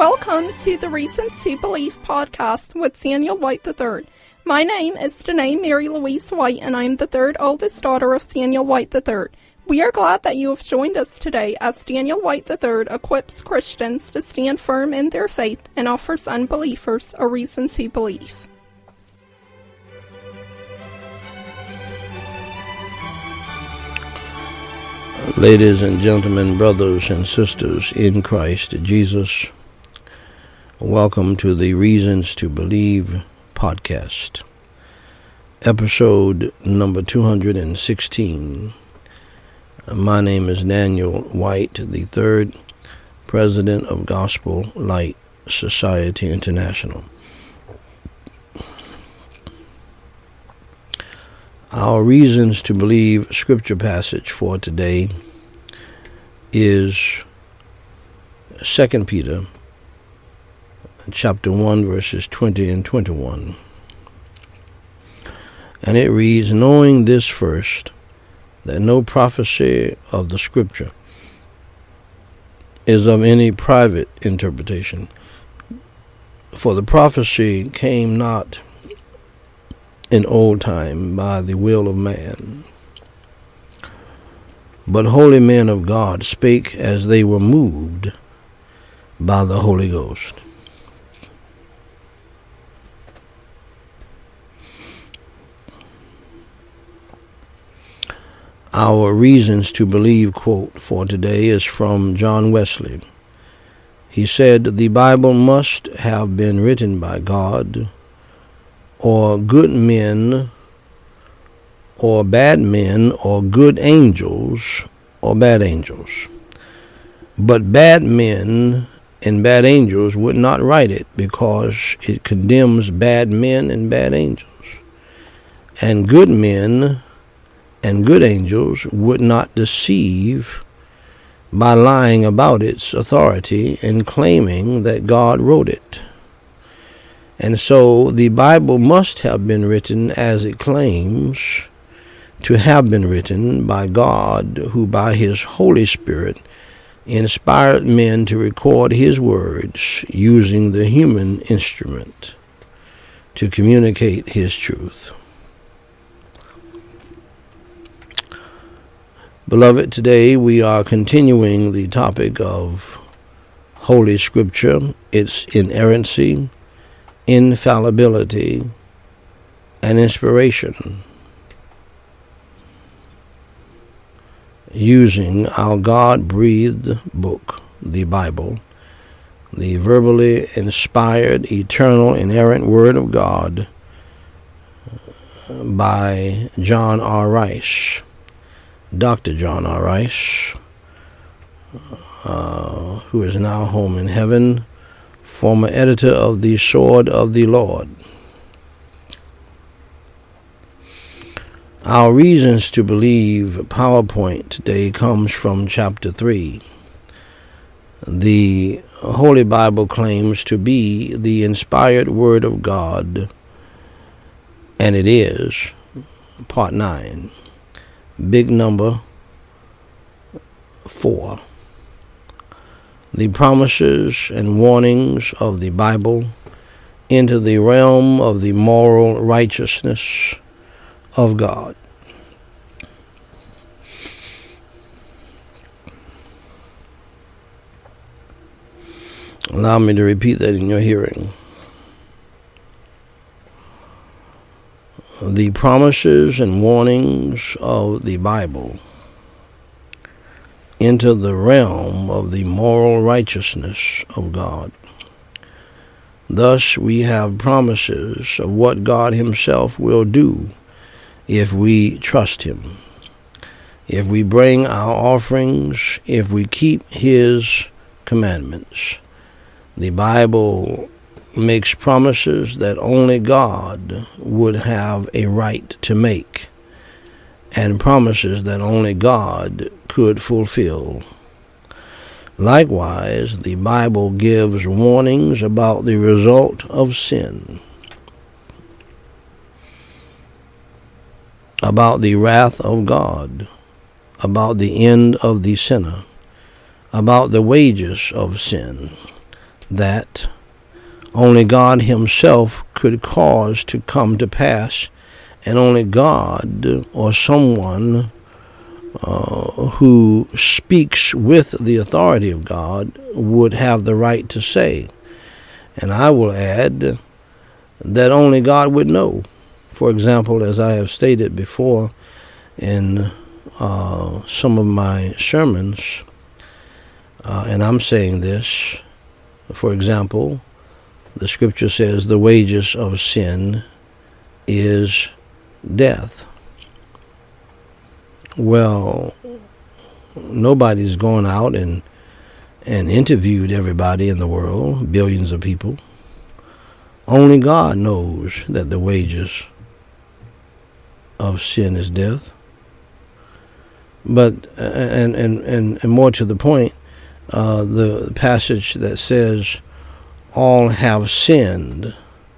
Welcome to the Reasons to Believe podcast with Daniel White III. My name is Danae Mary Louise White, and I am the third oldest daughter of Daniel White III. We are glad that you have joined us today as Daniel White III equips Christians to stand firm in their faith and offers unbelievers a reason to believe. Ladies and gentlemen, brothers and sisters in Christ Jesus, welcome to the Reasons to Believe podcast, episode number 216. My name is Daniel White III, President of Gospel Light Society International. Our Reasons to Believe scripture passage for today is 2 Peter chapter 1 verses 20 and 21. And it reads, "Knowing this first, that no prophecy of the scripture is of any private interpretation. For the prophecy came not in old time by the will of man, but holy men of God spake as they were moved by the Holy Ghost." Our Reasons to Believe quote for today is from John Wesley. He said, "The Bible must have been written by God, or good men, or bad men, or good angels, or bad angels. But bad men and bad angels would not write it, because it condemns bad men and bad angels. And good men and good angels would not deceive by lying about its authority and claiming that God wrote it. And so the Bible must have been written as it claims to have been written by God, who by his Holy Spirit inspired men to record his words using the human instrument to communicate his truth." Beloved, today we are continuing the topic of Holy Scripture, its inerrancy, infallibility, and inspiration, using our God-breathed book, the Bible, the verbally inspired, eternal, inerrant Word of God by John R. Rice, Dr. John R. Rice, who is now home in heaven, former editor of the Sword of the Lord. Our Reasons to Believe PowerPoint today comes from chapter 3. The Holy Bible claims to be the inspired Word of God, and it is, part 9. Big number 4. The promises and warnings of the Bible into the realm of the moral righteousness of God. Allow me to repeat that in your hearing. The promises and warnings of the Bible into the realm of the moral righteousness of God. Thus, we have promises of what God himself will do if we trust him, if we bring our offerings, if we keep his commandments. The Bible makes promises that only God would have a right to make, and promises that only God could fulfill. Likewise, the Bible gives warnings about the result of sin, about the wrath of God, about the end of the sinner, about the wages of sin, that only God himself could cause to come to pass, and only God or someone who speaks with the authority of God would have the right to say. And I will add that only God would know. For example, as I have stated before in some of my sermons, and I'm saying this, for example, the scripture says the wages of sin is death. Well, nobody's gone out and interviewed everybody in the world, billions of people. Only God knows that the wages of sin is death. But and more to the point, the passage that says all have sinned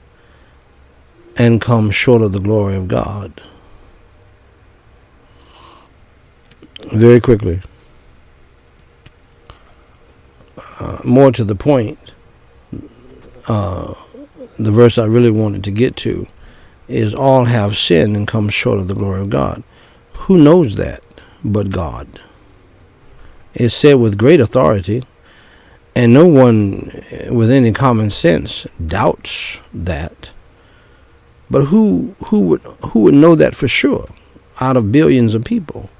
and come short of the glory of God. Very quickly, more to the point, the verse I really wanted to get to is all have sinned and come short of the glory of God. Who knows that but God? It's said with great authority, and no one with any common sense doubts that. But who would know that for sure out of billions of people?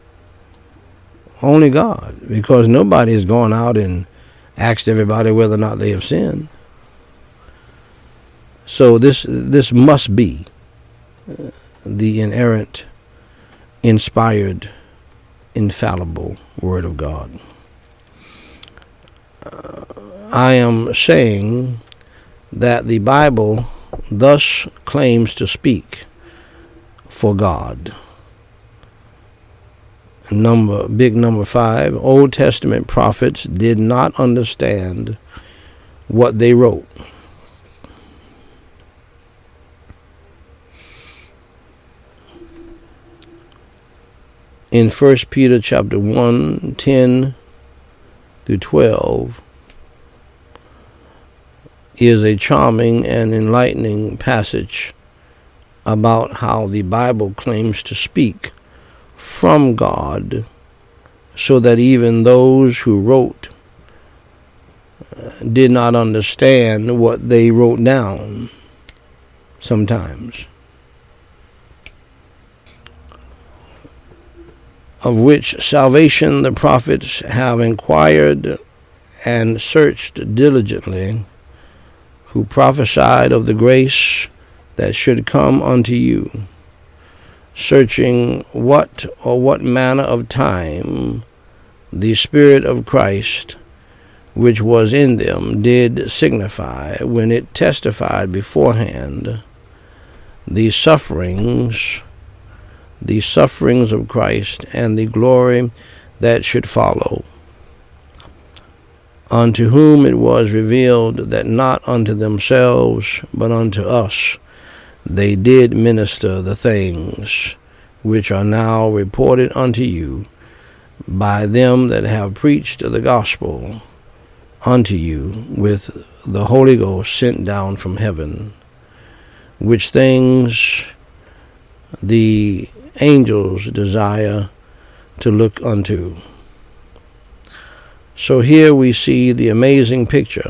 Only God, because nobody has gone out and asked everybody whether or not they have sinned. So this must be the inerrant, inspired, infallible Word of God. I am saying that the Bible thus claims to speak for God. Big number 5, Old Testament prophets did not understand what they wrote. In 1 Peter chapter 1, 10 through 12 is a charming and enlightening passage about how the Bible claims to speak from God, so that even those who wrote did not understand what they wrote down sometimes. Of which salvation the prophets have inquired and searched diligently, who prophesied of the grace that should come unto you, searching what manner of time the Spirit of Christ, which was in them, did signify, when it testified beforehand the sufferings of Christ and the glory that should follow, unto whom it was revealed that not unto themselves, but unto us, they did minister the things which are now reported unto you by them that have preached the gospel unto you with the Holy Ghost sent down from heaven, which things the angels desire to look unto. So here we see the amazing picture.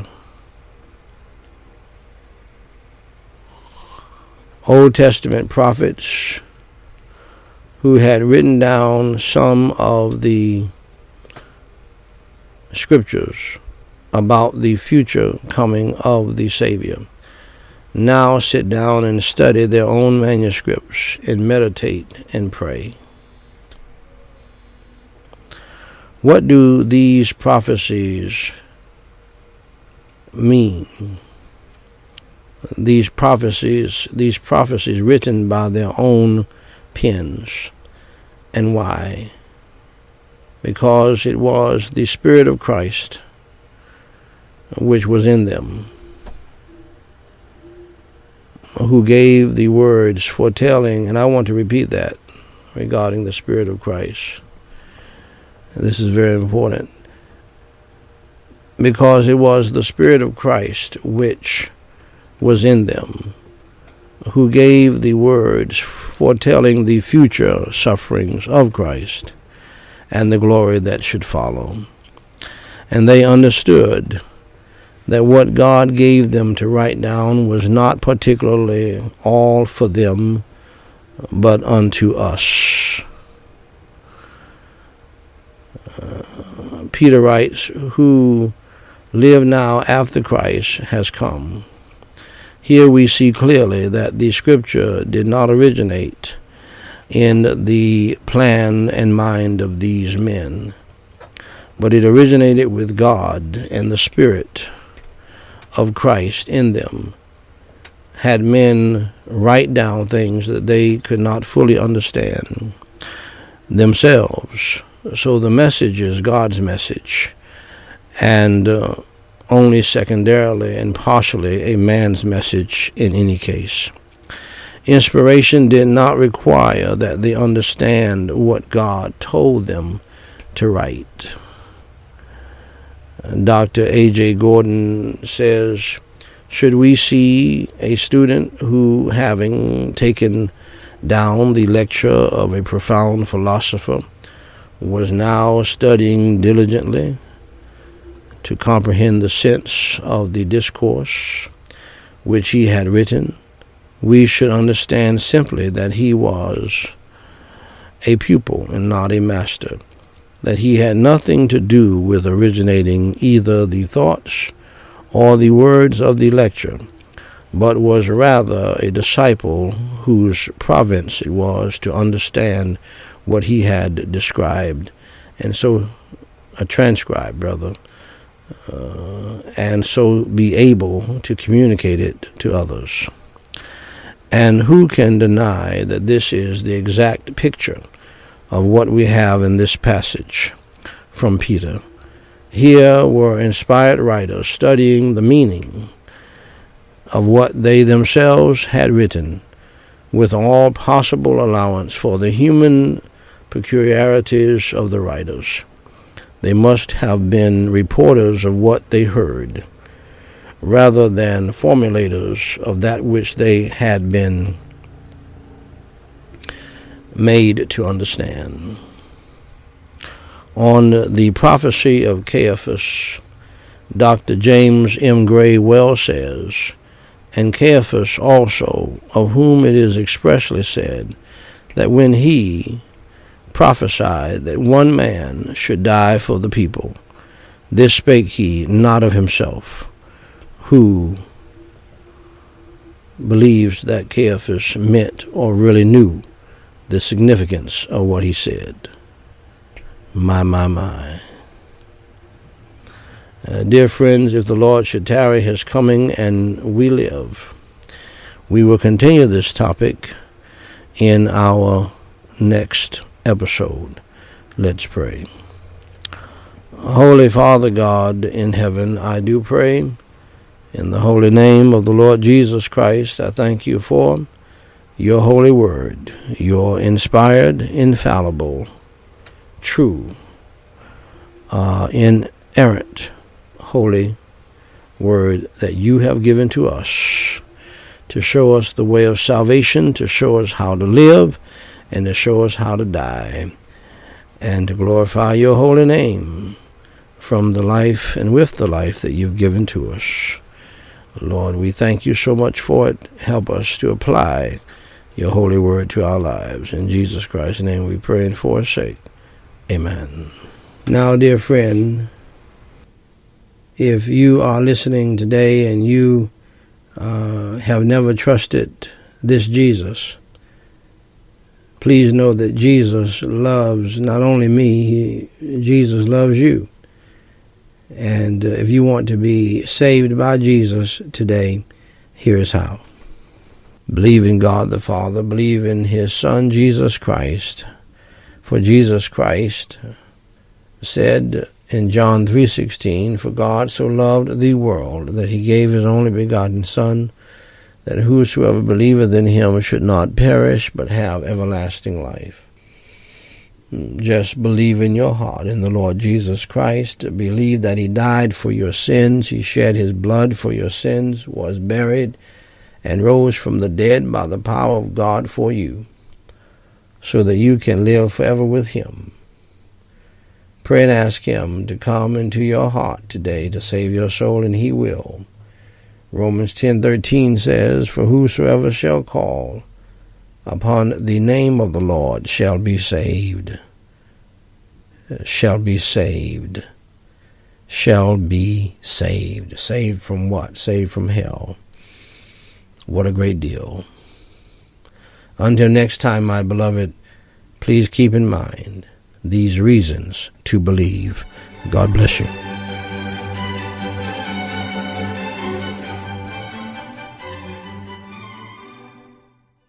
Old Testament prophets who had written down some of the scriptures about the future coming of the Savior now sit down and study their own manuscripts and meditate and pray. What do these prophecies mean? These prophecies written by their own pens. And why? Because it was the Spirit of Christ which was in them, who gave the words foretelling, and I want to repeat that regarding the Spirit of Christ. This is very important. because it was the Spirit of Christ which was in them, who gave the words foretelling the future sufferings of Christ and the glory that should follow. And they understood that what God gave them to write down was not particularly all for them, but unto us. Peter writes, who live now after Christ has come. Here we see clearly that the Scripture did not originate in the plan and mind of these men, but it originated with God, and the Spirit of Christ in them had men write down things that they could not fully understand themselves. So the message is God's message, and only secondarily and partially a man's message in any case. Inspiration did not require that they understand what God told them to write. Dr. A.J. Gordon says, should we see a student who, having taken down the lecture of a profound philosopher, was now studying diligently to comprehend the sense of the discourse which he had written, we should understand simply that he was a pupil and not a master, that he had nothing to do with originating either the thoughts or the words of the lecture, but was rather a disciple whose province it was to understand what he had described, and so transcribed, and so be able to communicate it to others. And who can deny that this is the exact picture of what we have in this passage from Peter? Here were inspired writers studying the meaning of what they themselves had written, with all possible allowance for the human peculiarities of the writers. They must have been reporters of what they heard, rather than formulators of that which they had been made to understand. On the prophecy of Caiaphas, Dr. James M. Gray well says, and Caiaphas also, of whom it is expressly said, that when he prophesied that one man should die for the people, this spake he not of himself, who believes that Caiaphas meant or really knew the significance of what he said. My. Dear friends, if the Lord should tarry his coming and we live, we will continue this topic in our next episode. Let's pray. Holy Father God in heaven, I do pray in the holy name of the Lord Jesus Christ. I thank you for your holy word, your inspired, infallible, true, inerrant, holy word that you have given to us to show us the way of salvation, to show us how to live, and to show us how to die, and to glorify your holy name from the life and with the life that you've given to us. Lord, we thank you so much for it. Help us to apply your holy word to our lives. In Jesus Christ's name we pray and for his sake. Amen. Now, dear friend, if you are listening today and you have never trusted this Jesus, please know that Jesus loves not only me, Jesus loves you. And if you want to be saved by Jesus today, here is how. Believe in God the Father, believe in his Son, Jesus Christ. For Jesus Christ said in John 3:16, for God so loved the world that he gave his only begotten Son, that whosoever believeth in him should not perish, but have everlasting life. Just believe in your heart in the Lord Jesus Christ. Believe that he died for your sins. He shed his blood for your sins, was buried, and rose from the dead by the power of God for you, so that you can live forever with him. Pray and ask him to come into your heart today to save your soul, and he will. Romans 10:13 says, "For whosoever shall call upon the name of the Lord shall be saved." Shall be saved. Shall be saved. Saved from what? Saved from hell. What a great deal. Until next time, my beloved, please keep in mind these reasons to believe. God bless you.